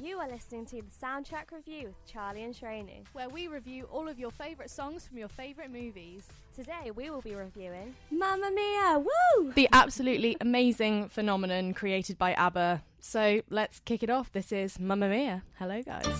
You are listening to the Soundtrack Review with Charlie and Shrenu, where we review all of your favourite songs from your favourite movies. Today we will be reviewing Mamma Mia! Woo! The absolutely amazing phenomenon created by ABBA. So let's kick it off. This is Mamma Mia. Hello, guys.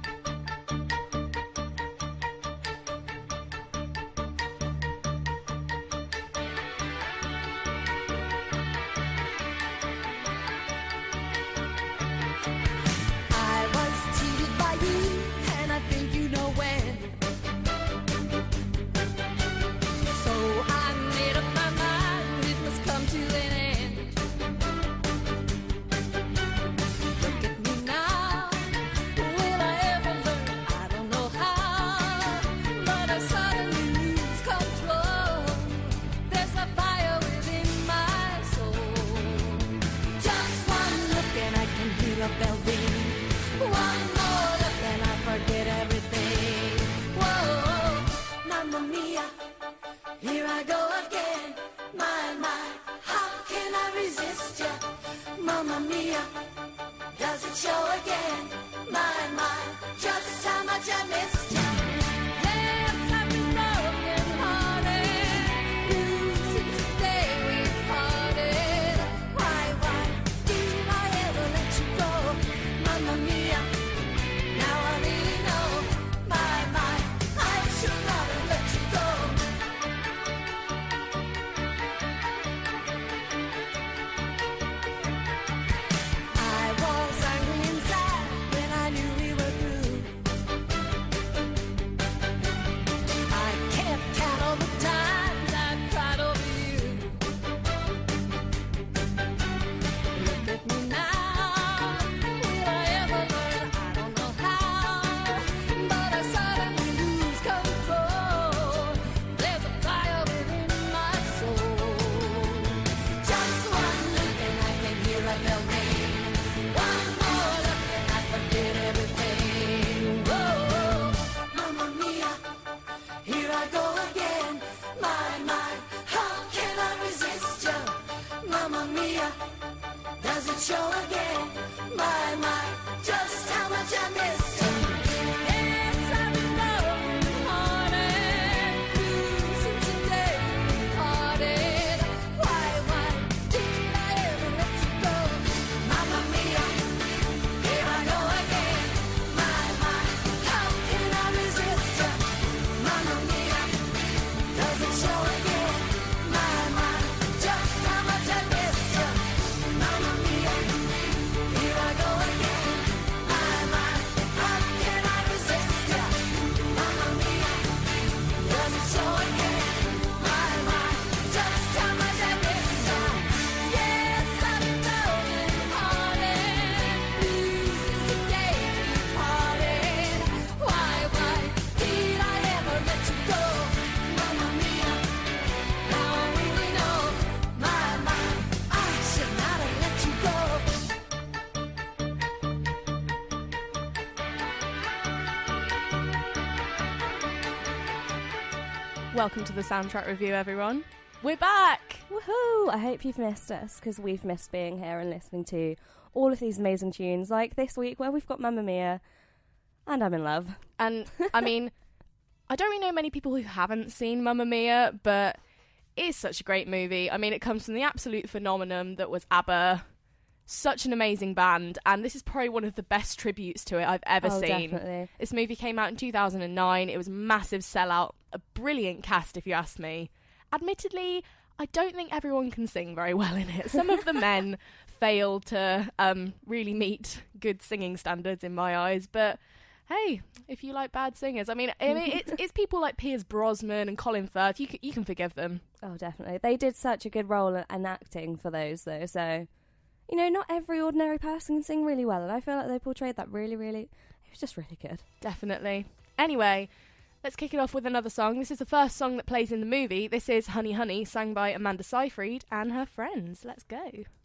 Welcome to the Soundtrack Review, everyone. We're back! Woohoo! I hope you've missed us, because we've missed being here and listening to all of these amazing tunes, like this week where we've got Mamma Mia, and I'm in love. And, I mean, I don't really know many people who haven't seen Mamma Mia, but it's such a great movie. I mean, it comes from the absolute phenomenon that was ABBA. Such an amazing band, and this is probably one of the best tributes to it I've ever seen. Definitely. This movie came out in 2009. It was a massive sellout, a brilliant cast if you ask me. Admittedly, I don't think everyone can sing very well in it. Some of the men fail to really meet good singing standards in my eyes, but hey, if you like bad singers, I mean it's people like Pierce Brosnan and Colin Firth. You can forgive them. Oh, definitely. They did such a good role in acting for those, though, so... You know, not every ordinary person can sing really well, and I feel like they portrayed that really, it was just really good. Definitely. Anyway, let's kick it off with another song. This is the first song that plays in the movie. This is Honey Honey, sung by Amanda Seyfried and her friends. Let's go.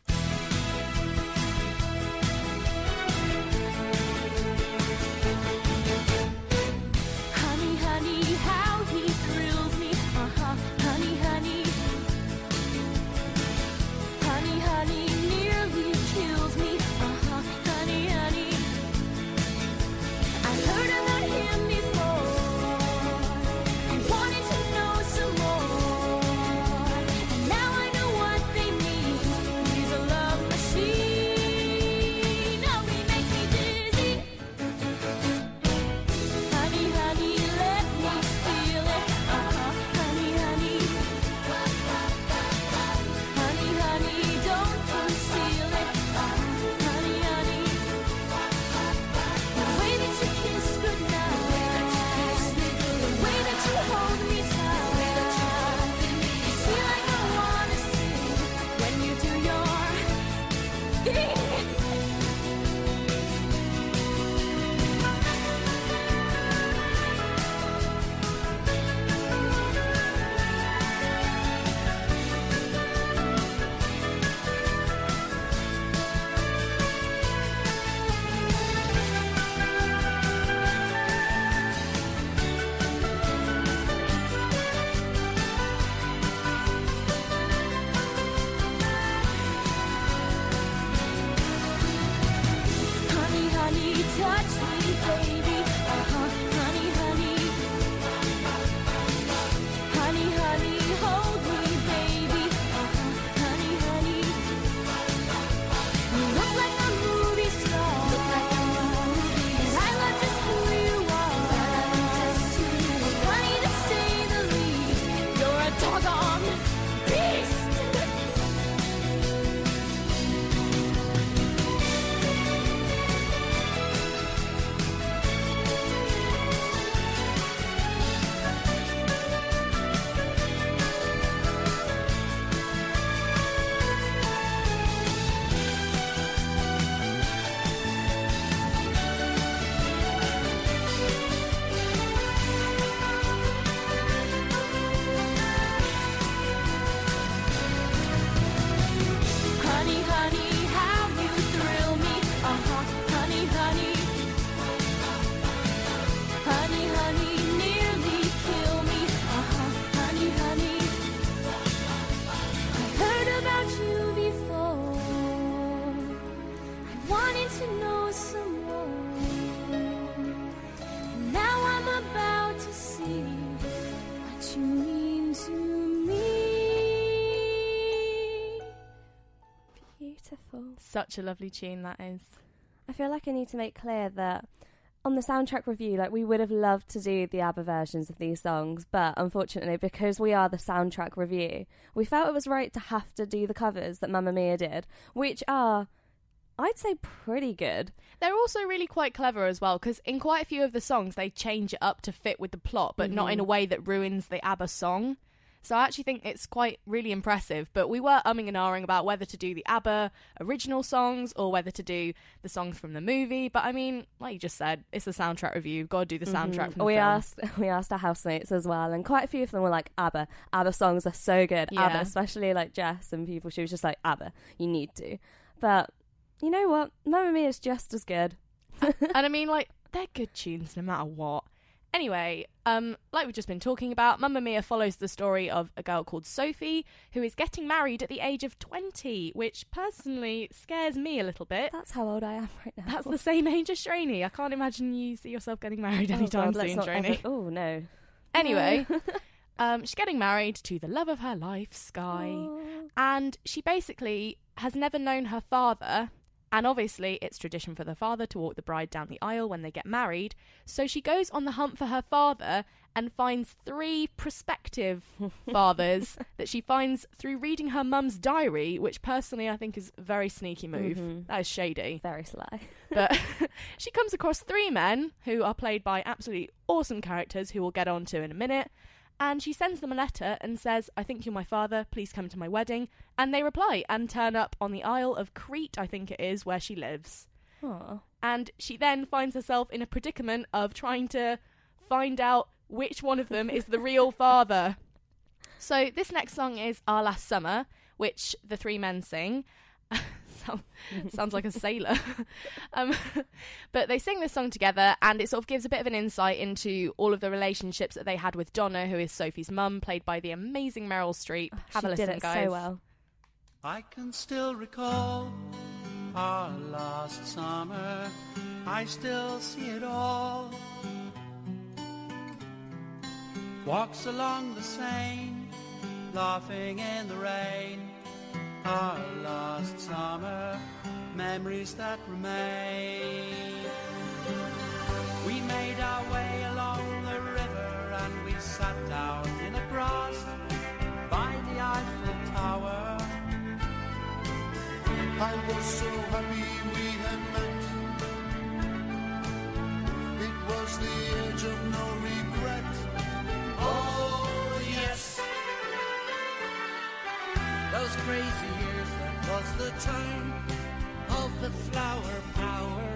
Honey, honey, how he thrills me. Honey, honey. Honey, honey, nearly kills me. Honey, honey. someone. Now I'm about to see what you mean to me. Beautiful. Such a lovely tune that is. I feel like I need to make clear that on the soundtrack review, like, we would have loved to do the ABBA versions of these songs, but unfortunately, because we are the soundtrack review, we felt it was right to have to do the covers that Mamma Mia did, which are, I'd say, pretty good. They're also really quite clever as well, because in quite a few of the songs, they change it up to fit with the plot, but not in a way that ruins the ABBA song. So I actually think it's quite really impressive, but we were umming and ahhing about whether to do the ABBA original songs or whether to do the songs from the movie. But I mean, like you just said, it's a soundtrack review. You've got to do the soundtrack from the film. We asked our housemates as well, and quite a few of them were like, ABBA songs are so good. Yeah. ABBA, especially like Jess and people, she was just like, ABBA, you need to. But you know what? Mamma Mia is just as good. And I mean, like, they're good tunes no matter what. Anyway, like we've just been talking about, Mamma Mia follows the story of a girl called Sophie who is getting married at the age of 20, which personally scares me a little bit. That's how old I am right now. That's the same age as Shraney. I can't imagine you see yourself getting married anytime soon, Shraney. Oh, no. Anyway, she's getting married to the love of her life, Sky, and she basically has never known her father. And obviously, it's tradition for the father to walk the bride down the aisle when they get married. So she goes on the hunt for her father and finds 3 prospective fathers that she finds through reading her mum's diary, which personally I think is a very sneaky move. That is shady. Very sly. But she comes across 3 men who are played by absolutely awesome characters who we'll get on to in a minute. And she sends them a letter and says, I think you're my father, please come to my wedding. And they reply and turn up on the Isle of Crete, I think it is, where she lives. Aww. And she then finds herself in a predicament of trying to find out which one of them is the real father. So this next song is Our Last Summer, which the 3 men sing. Sounds like a sailor. But they sing this song together, and it sort of gives a bit of an insight into all of the relationships that they had with Donna, who is Sophie's mum, played by the amazing Meryl Streep. Have a listen, did it guys. So well. I can still recall our last summer. I still see it all. Walks along the Seine, laughing in the rain. Our last summer, memories that remain. We made our way along the river and we sat down in the grass by the Eiffel Tower. I was so happy we had met. It was the age of no regret. Oh yes, those crazy years, that was the time of the flower power.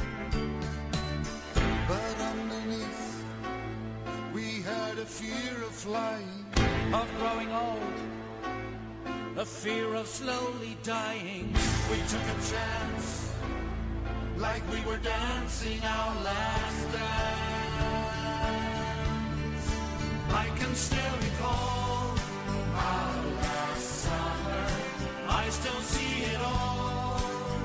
But underneath, we had a fear of flying, of growing old, a fear of slowly dying. we took a chance, like we were dancing our last dance. I can still recall Our last summer, I still see it all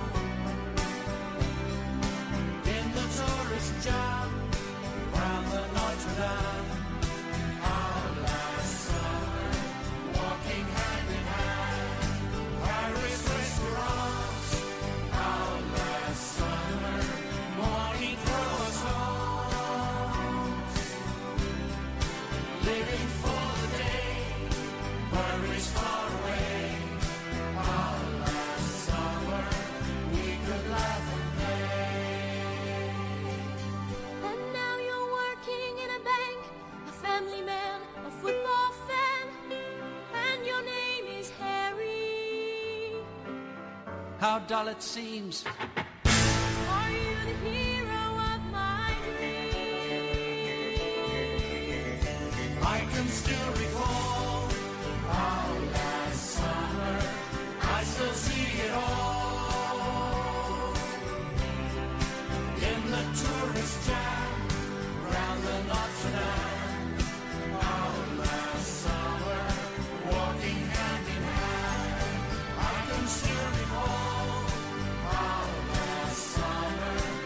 in the tourist jam round the Notre Dame. our last summer, Walking hand in hand, Paris restaurants, our last summer, morning croissants, living for the day, worries far away. our last summer, We could laugh and play. And now you're working in a bank, a family man, a football fan, and your name is Harry. How dull it seems. Are you the hero of my dreams? I can still recall our last summer, I still see it all in the tourist jam round the Notre Dame. our last summer, Walking hand in hand, I can still recall our last summer,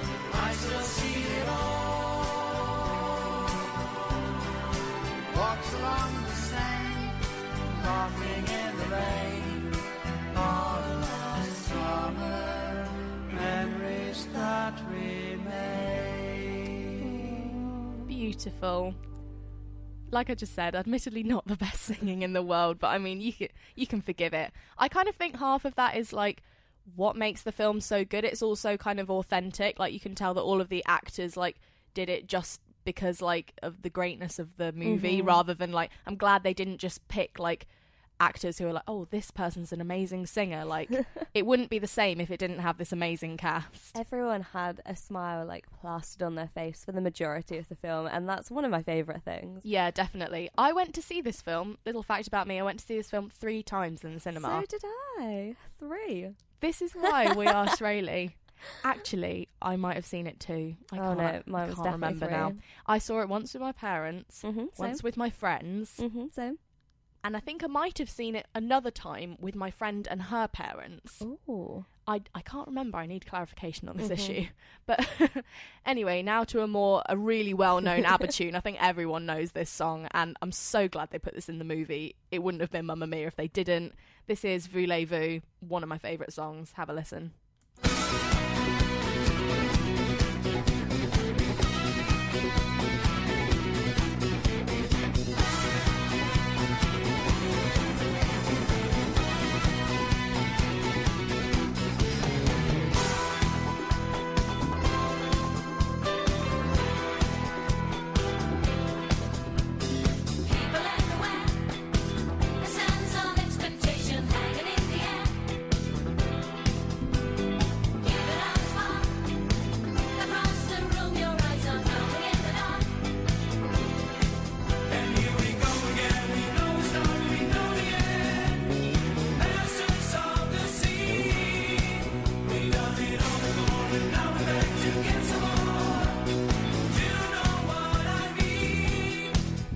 walks along the Seine, laughing in the rain. All last summer, memories that remain. Beautiful. Like I just said, admittedly not the best singing in the world, but I mean, you can forgive it. I kind of think half of that is like what makes the film so good. It's also kind of authentic. Like you can tell that all of the actors like did it just because like of the greatness of the movie, rather than like, I'm glad they didn't just pick like actors who are like, oh, this person's an amazing singer. Like it wouldn't be the same if it didn't have this amazing cast. Everyone had a smile like plastered on their face for the majority of the film, and that's one of my favourite things. Yeah, definitely. I went to see this film. Little fact about me, I went to see this film 3 times in the cinema. So did I. 3. This is why we are Shirley. Actually, I might have seen it 2. No, mine was definitely remember 3. now. I saw it once with my parents, once Same. with my friends, Same. and I think I might have seen it another time with my friend and her parents. Ooh. I can't remember. I need clarification on this issue. But anyway, now to a really well-known ABBA tune. I think everyone knows this song, and I'm so glad they put this in the movie. It wouldn't have been Mamma Mia if they didn't. This is Voulez-Vous, one of my favourite songs. Have a listen. People everywhere, a sense of expectation hanging in the air. Keep it out far, across the room, your eyes are glowing in the dark. And here we go again, we know the start, we know the end. Masters of the sea. We done it all before, and now we're back to get some more. You know what I mean.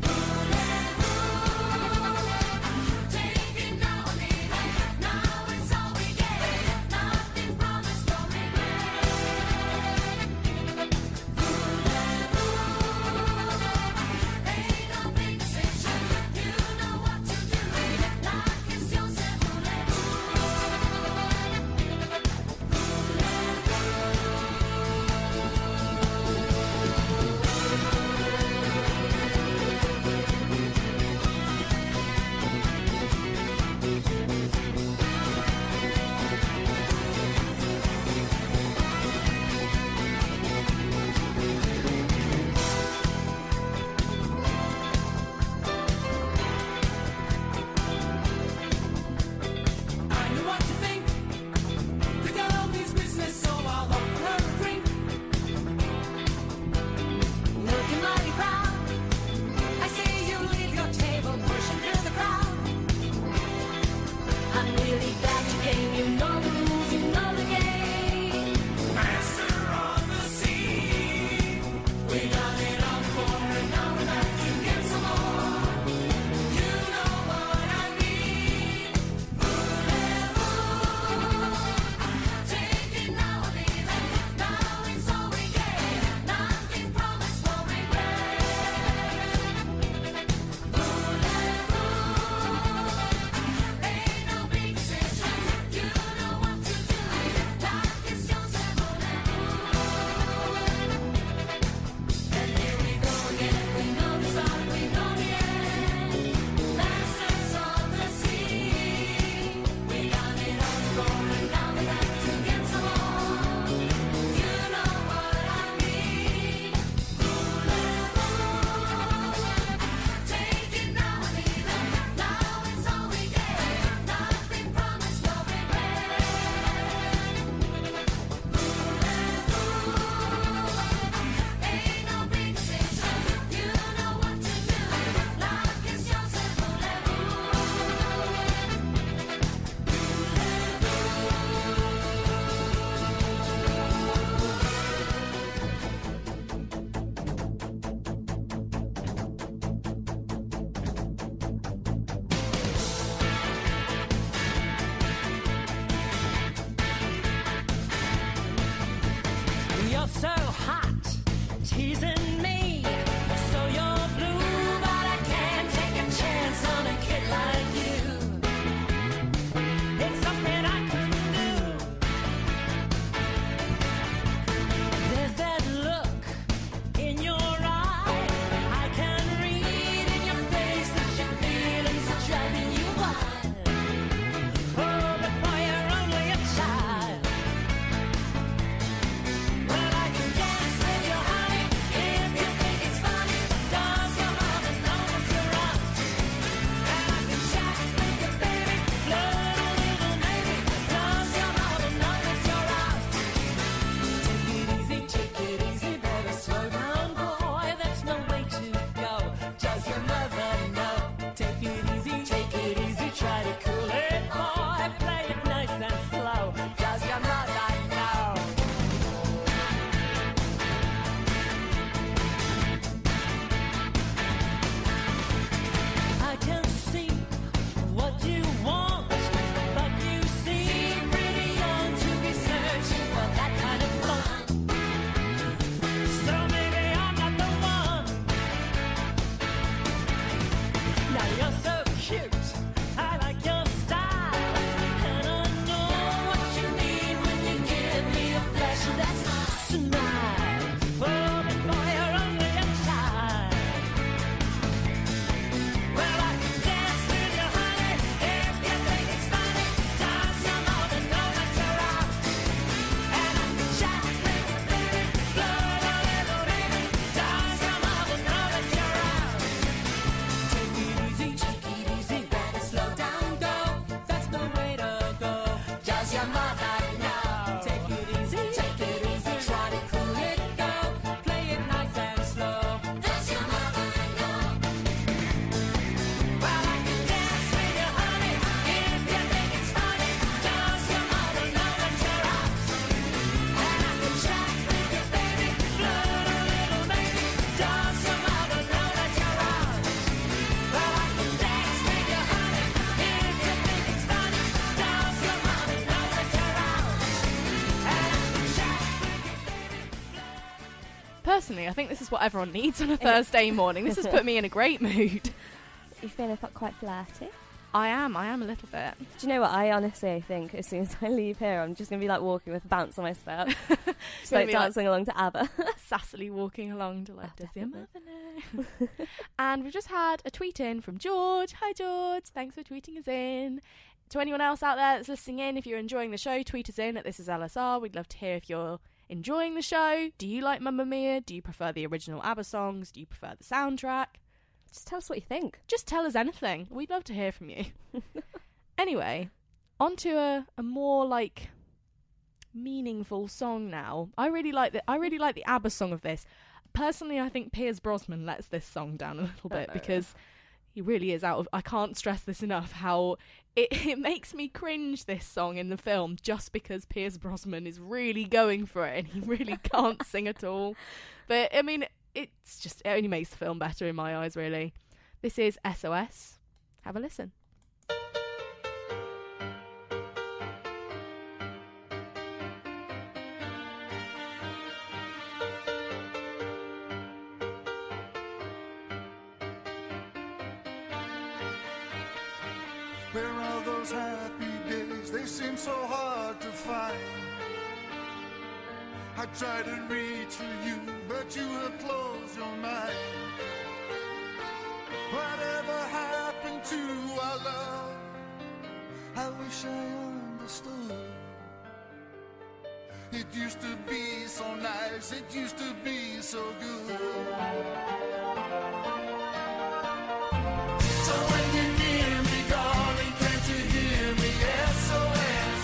Take it now or leave it. Now it's all we get. Nothing promised, no regret. Ain't no big decision. You know what to do. Like it's Joseph I know what you think. The girl means business, so I'll offer her a drink. looking mighty proud. I see you leave your table, pushing through the crowd. I'm really glad you came. You know the rules, you know the game. Master of the sea. We done it all before, and now we're back to get some more. You know what I mean. Take it now or leave it. Now it's all we get. Nothing promised, no regret. Ain't no big decision. You know what to do. Like it's Joseph And here we go again. We know the start, we know the end. Masters of the sea. We done it all before, and now we're back to get some more. You know what I mean. Take it now or leave it. Now it's all we get. Nothing promised, no regret. Ain't no big decision. You know what to do. Like it's Joseph You're so hot, teasing me. So you're blue, but I can't take Personally, I think this is what everyone needs on a Thursday morning. This has put me in a great mood. You feeling quite flirty? I am a little bit. Do you know what? I honestly think as soon as I leave here, I'm just going to be like walking with a bounce on my step. Just like dancing along to ABBA. Sassily walking along to like, Oh, does your mother know? And we've just had a tweet in from George. Hi, George. Thanks for tweeting us in. To anyone else out there that's listening in, if you're enjoying the show, tweet us in at This Is LSR. We'd love to hear if you're enjoying the show. Do you like Mamma Mia? Do you prefer the original ABBA songs? Do you prefer the soundtrack? Just tell us what you think. Just tell us anything. We'd love to hear from you. Anyway, on to a more like meaningful song now. I really like the ABBA song of this. Personally, I think Piers Brosnan lets this song down a little bit because he really is out of... I can't stress this enough, how it makes me cringe, this song in the film, just because Piers Brosnan is really going for it and he really can't sing at all. But, I mean, it only makes the film better in my eyes, really. This is SOS. Have a listen. Where are those happy days? They seem so hard to find. I try to reach for you, but you have closed your mind. Whatever happened to our love? I wish I understood. It used to be so nice, it used to be so good. So when you're near me, darling, can't you hear me? SOS.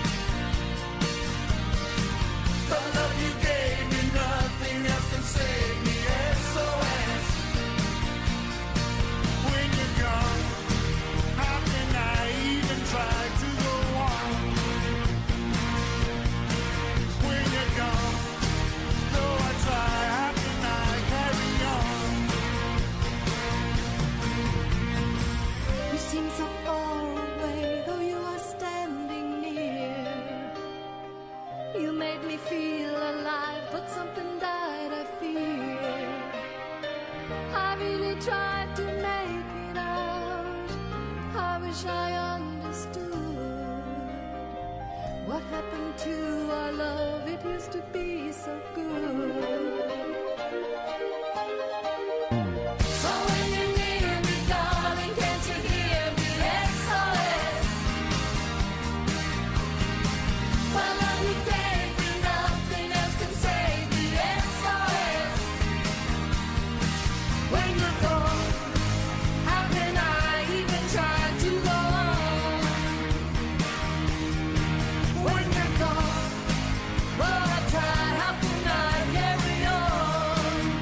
The love you gave me, nothing else can save me. SOS. When you're gone, how can I even try to go on? When you're gone, though I try, how can I carry on? You seem so far away, though you are standing near. You made me feel alive, but something died, I fear. I really tried to make it out. I wish I understood what happened to our love. It used to be so good. So when you're near me, darling, can't you hear me? SOS. My love you gave me, nothing else can save me. SOS. When you're gone, how can I even try to go on? When you're gone, well I tried, how can I carry on?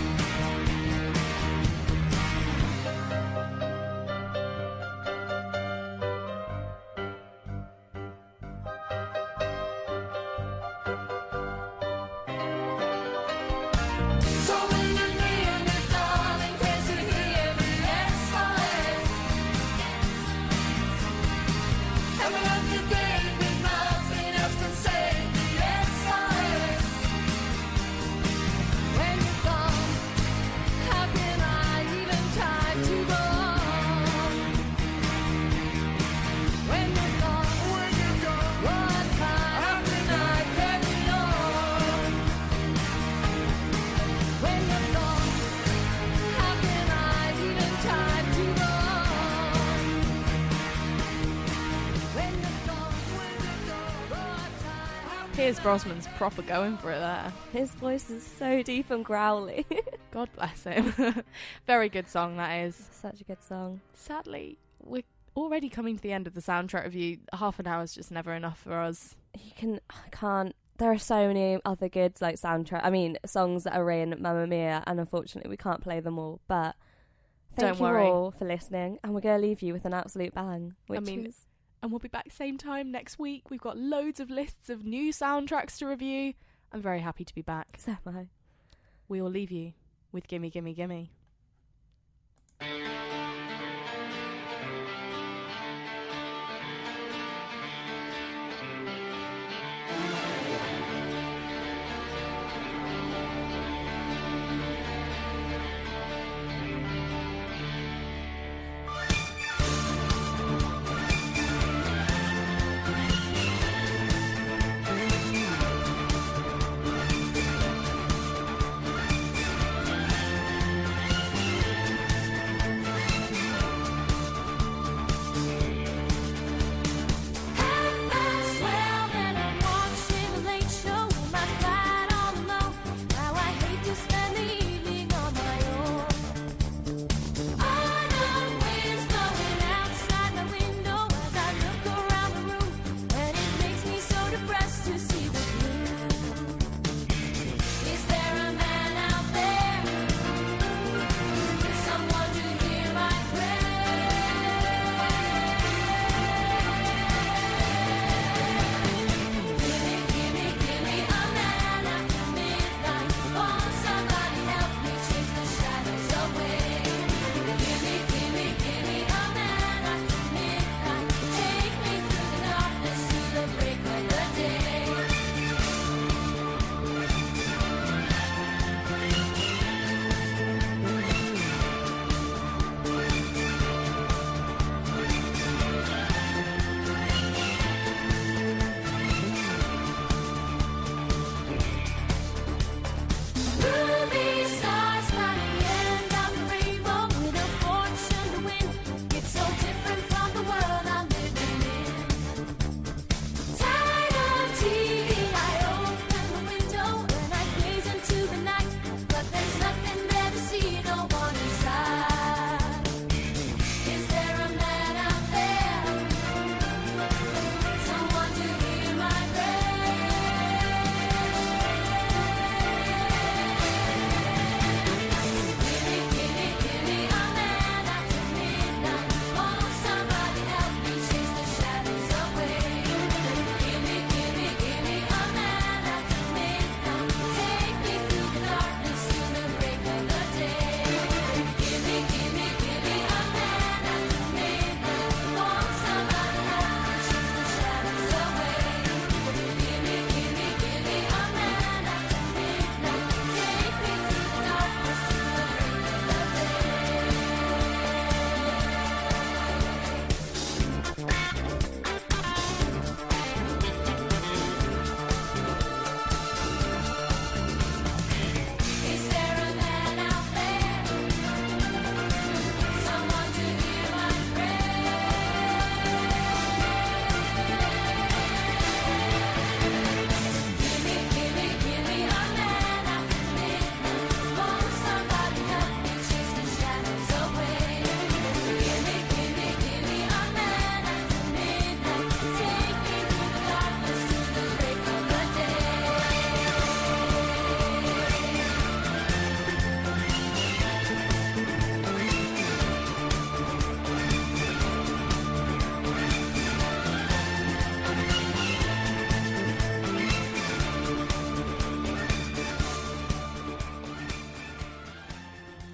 So when you're near me, darling, can't you hear me? SOS. And the love you gave me, nothing else can save me. SOS. When you're gone, how can I even try to go on? When you're gone, what time? How can I carry on? When you're gone, how can I even try to go on? When you're gone, what time? Piers Brosnan's proper going for it there. His voice is so deep and growly. God bless him. Very good song, that is. Such a good song. Sadly, we're already coming to the end of the soundtrack review. Half an hour is just never enough for us. I can't. There are so many other good songs that are in Mamma Mia, and unfortunately we can't play them all. But thank Don't you worry. all for listening, and we're going to leave you with an absolute bang. Which is And we'll be back same time next week. We've got loads of lists of new soundtracks to review. I'm very happy to be back. so am I. We will leave you with Gimme Gimme Gimme.